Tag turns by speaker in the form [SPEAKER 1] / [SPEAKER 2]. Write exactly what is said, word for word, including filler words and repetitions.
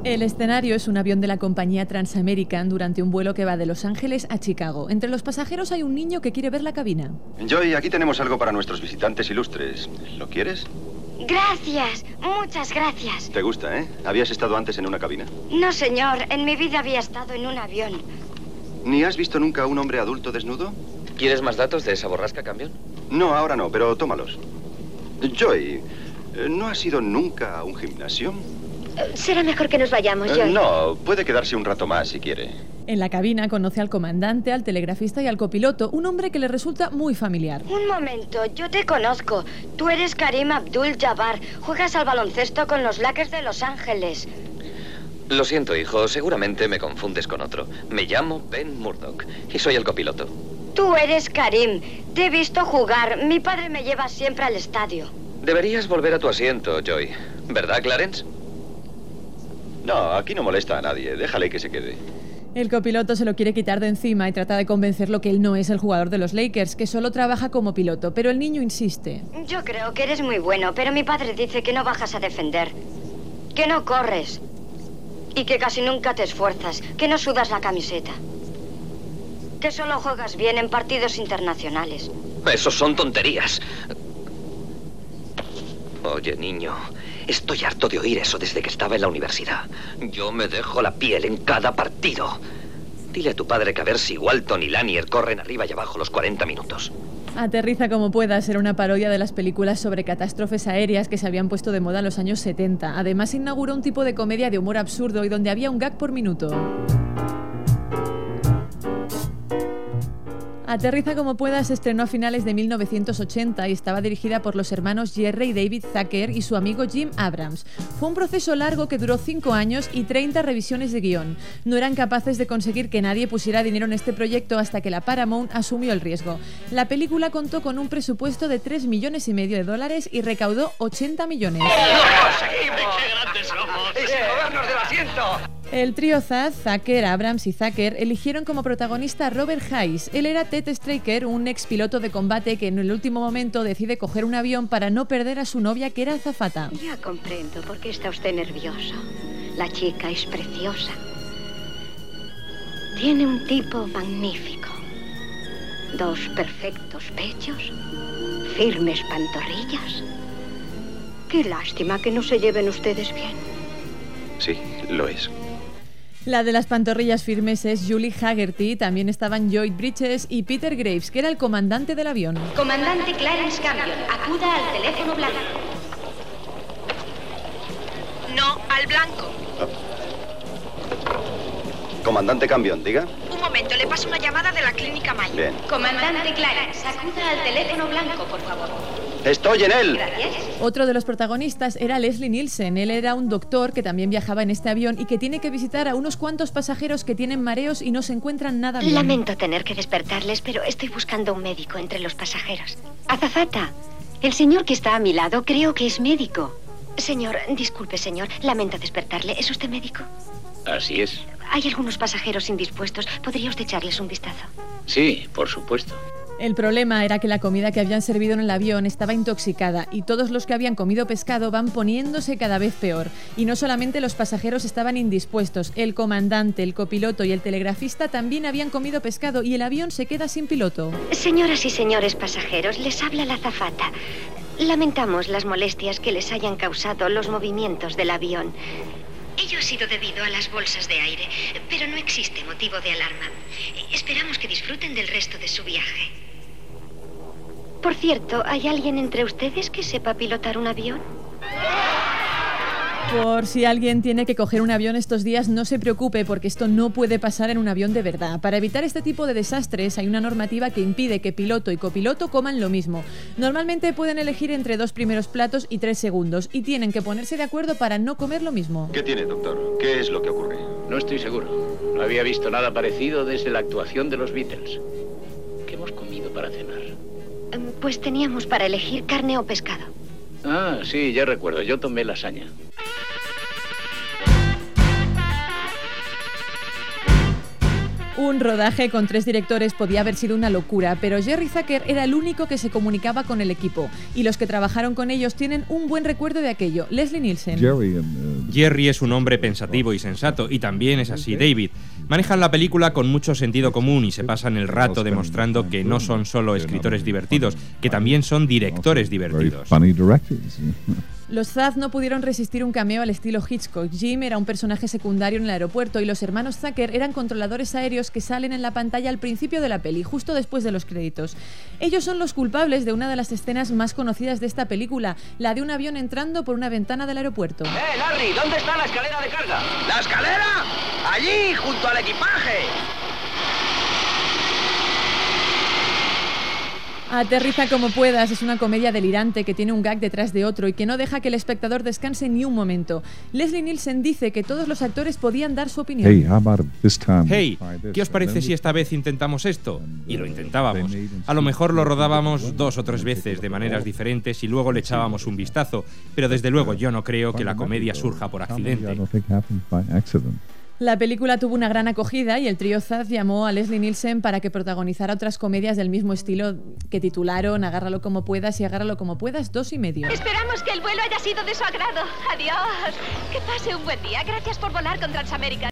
[SPEAKER 1] El escenario es un avión de la compañía Transamerican durante un vuelo que va de Los Ángeles a Chicago. Entre los pasajeros hay un niño que quiere ver la cabina.
[SPEAKER 2] Joy, aquí tenemos algo para nuestros visitantes ilustres. ¿Lo quieres?
[SPEAKER 3] Gracias, muchas gracias.
[SPEAKER 2] ¿Te gusta, eh? ¿Habías estado antes en una cabina?
[SPEAKER 3] No, señor. En mi vida había estado en un avión.
[SPEAKER 2] ¿Ni has visto nunca a un hombre adulto desnudo?
[SPEAKER 4] ¿Quieres más datos de esa borrasca, camión?
[SPEAKER 2] No, ahora no, pero tómalos. Joy, ¿no has ido nunca a un gimnasio?
[SPEAKER 3] Será mejor que nos vayamos, Joy.
[SPEAKER 2] Eh, no, puede quedarse un rato más si quiere.
[SPEAKER 1] En la cabina conoce al comandante, al telegrafista y al copiloto, un hombre que le resulta muy familiar.
[SPEAKER 3] Un momento, yo te conozco. Tú eres Karim Abdul-Jabbar. Juegas al baloncesto con los Lakers de Los Ángeles.
[SPEAKER 4] Lo siento, hijo. Seguramente me confundes con otro. Me llamo Ben Murdoch y soy el copiloto.
[SPEAKER 3] Tú eres Karim. Te he visto jugar. Mi padre me lleva siempre al estadio.
[SPEAKER 4] Deberías volver a tu asiento, Joy. ¿Verdad, Clarence?
[SPEAKER 2] No, aquí no molesta a nadie. Déjale que se quede.
[SPEAKER 1] El copiloto se lo quiere quitar de encima y trata de convencerlo que él no es el jugador de los Lakers, que solo trabaja como piloto, pero el niño insiste.
[SPEAKER 3] Yo creo que eres muy bueno, pero mi padre dice que no bajas a defender, que no corres y que casi nunca te esfuerzas, que no sudas la camiseta, que solo juegas bien en partidos internacionales.
[SPEAKER 4] Esos son tonterías. Oye, niño, estoy harto de oír eso desde que estaba en la universidad. Yo me dejo la piel en cada partido. Dile a tu padre que a ver si Walton y Lanier corren arriba y abajo los cuarenta minutos.
[SPEAKER 1] Aterriza como pueda era una parodia de las películas sobre catástrofes aéreas que se habían puesto de moda en los años setenta. Además, inauguró un tipo de comedia de humor absurdo y donde había un gag por minuto. Aterriza como pueda se estrenó a finales de mil novecientos ochenta y estaba dirigida por los hermanos Jerry y David Zucker y su amigo Jim Abrams. Fue un proceso largo que duró cinco años y treinta revisiones de guión. No eran capaces de conseguir que nadie pusiera dinero en este proyecto hasta que la Paramount asumió el riesgo. La película contó con un presupuesto de tres millones y medio de dólares y recaudó ochenta millones.
[SPEAKER 5] ¡Lo conseguimos! ¡Qué grandes somos! ¡Y sin movernos del asiento!
[SPEAKER 1] El trío Zaz, Zucker, Abrams y Zucker eligieron como protagonista a Robert Hayes. Él era Ted Straker, un ex piloto de combate que en el último momento decide coger un avión para no perder a su novia, que era azafata.
[SPEAKER 6] Ya comprendo por qué está usted nervioso. La chica es preciosa. Tiene un tipo magnífico. Dos perfectos pechos, firmes pantorrillas. Qué lástima que no se lleven ustedes bien.
[SPEAKER 2] Sí, lo es.
[SPEAKER 1] La de las pantorrillas firmes es Julie Haggerty. También estaban Lloyd Bridges y Peter Graves, que era el comandante del avión.
[SPEAKER 7] Comandante Clarence Campion, acuda al teléfono blanco. No, al blanco.
[SPEAKER 2] Comandante Campion, diga.
[SPEAKER 7] Un momento, le paso una llamada de la clínica Mayo.
[SPEAKER 2] Bien.
[SPEAKER 7] Comandante Clarence, acuda al teléfono blanco, por favor.
[SPEAKER 2] ¡Estoy en él!
[SPEAKER 7] Gracias.
[SPEAKER 1] Otro de los protagonistas era Leslie Nielsen. Él era un doctor que también viajaba en este avión y que tiene que visitar a unos cuantos pasajeros que tienen mareos y no se encuentran nada bien.
[SPEAKER 6] Lamento tener que despertarles, pero estoy buscando un médico entre los pasajeros. Azafata, el señor que está a mi lado creo que es médico. Señor, disculpe, señor, lamento despertarle. ¿Es usted médico?
[SPEAKER 8] Así es.
[SPEAKER 6] Hay algunos pasajeros indispuestos. ¿Podría usted echarles un vistazo?
[SPEAKER 8] Sí, por supuesto.
[SPEAKER 1] El problema era que la comida que habían servido en el avión estaba intoxicada y todos los que habían comido pescado van poniéndose cada vez peor. Y no solamente los pasajeros estaban indispuestos, el comandante, el copiloto y el telegrafista también habían comido pescado y el avión se queda sin piloto.
[SPEAKER 6] Señoras y señores pasajeros, les habla la azafata. Lamentamos las molestias que les hayan causado los movimientos del avión. Ello ha sido debido a las bolsas de aire, pero no existe motivo de alarma. Esperamos que disfruten del resto de su viaje. Por cierto, ¿hay alguien entre ustedes que sepa pilotar un avión?
[SPEAKER 1] Por si alguien tiene que coger un avión estos días, no se preocupe porque esto no puede pasar en un avión de verdad. Para evitar este tipo de desastres hay una normativa que impide que piloto y copiloto coman lo mismo. Normalmente pueden elegir entre dos primeros platos y tres segundos y tienen que ponerse de acuerdo para no comer lo mismo.
[SPEAKER 2] ¿Qué tiene, doctor? ¿Qué es lo que ocurre?
[SPEAKER 8] No estoy seguro. No había visto nada parecido desde la actuación de los Beatles. ¿Qué hemos comido para cenar?
[SPEAKER 6] Pues teníamos para elegir carne o pescado.
[SPEAKER 8] Ah, sí, ya recuerdo. Yo tomé lasaña.
[SPEAKER 1] Un rodaje con tres directores podía haber sido una locura, pero Jerry Zucker era el único que se comunicaba con el equipo, y los que trabajaron con ellos tienen un buen recuerdo de aquello. Leslie Nielsen.
[SPEAKER 9] Jerry es un hombre pensativo y sensato, y también es así David. Manejan la película con mucho sentido común y se pasan el rato demostrando que no son solo escritores divertidos, que también son directores divertidos.
[SPEAKER 1] Los Zaz no pudieron resistir un cameo al estilo Hitchcock. Jim era un personaje secundario en el aeropuerto y los hermanos Zucker eran controladores aéreos que salen en la pantalla al principio de la peli, justo después de los créditos. Ellos son los culpables de una de las escenas más conocidas de esta película, la de un avión entrando por una ventana del aeropuerto.
[SPEAKER 5] ¡Eh, Larry! ¿Dónde está la escalera de carga? ¿La escalera? ¡Allí, junto al equipaje!
[SPEAKER 1] Aterriza como puedas es una comedia delirante que tiene un gag detrás de otro y que no deja que el espectador descanse ni un momento. Leslie Nielsen dice que todos los actores podían dar su opinión.
[SPEAKER 9] Hey, ¿qué os parece si esta vez intentamos esto? Y lo intentábamos. A lo mejor lo rodábamos dos o tres veces de maneras diferentes y luego le echábamos un vistazo, pero desde luego yo no creo que la comedia surja por accidente.
[SPEAKER 1] La película tuvo una gran acogida y el trío Zaz llamó a Leslie Nielsen para que protagonizara otras comedias del mismo estilo que titularon Agárralo como puedas y Agárralo como puedas dos y medio.
[SPEAKER 7] Esperamos que el vuelo haya sido de su agrado. Adiós. Que pase un buen día. Gracias por volar con Transamérica.